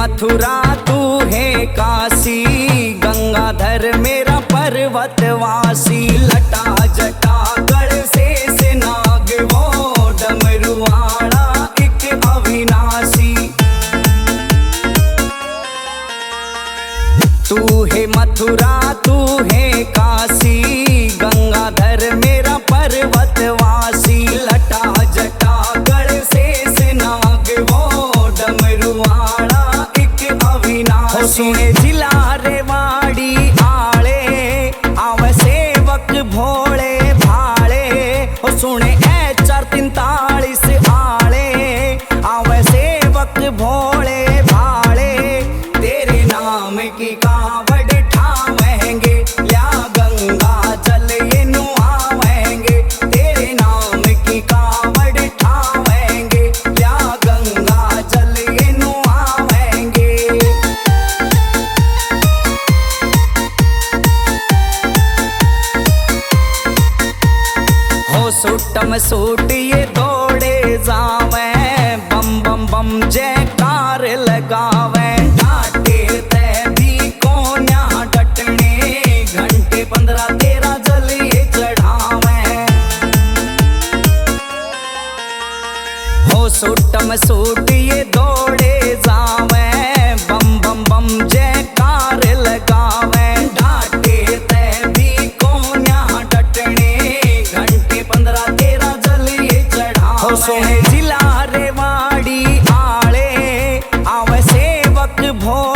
मथुरा तू है काशी, गंगाधर मेरा पर्वतवासी। लटा जटा गढ़ शेष नाग वो, डमरुआड़ा एक अविनाशी। तू है मथुरा तू है काशी, गंगाधर मेरा पर्वतवासी। लटा जटा गढ़ शेष नाग वो, डमरुआड़ा एक अविनाशी। सुने जिला रेवाड़ी आले, आव सेवक भोले भाले। हो सुने HR43 आले, आव सेवक भोले भाले। तेरे नाम की कावड़ ठावेंगे, या गंगा जल ये नुआवेंगे। तेरे नाम की कावड़ ठावेंगे, या गंगा जल ये नुआवेंगे। हो सुटम सूट ये दौड़े जावे, बम बम बम जयकार लगावे। डाटे ते भी कोन्या डटने, घंटे 15-13 जल ये चढ़ावे। हो सुटम सूट ये दौड़े जावे, बम बम बम जयकार लगावे। डाटे ते भी कोन्या डटने, घंटे 15-13 जल ये चढ़ावे। हो सोहे जिला रेवाड़ी आले, आव सेवक भो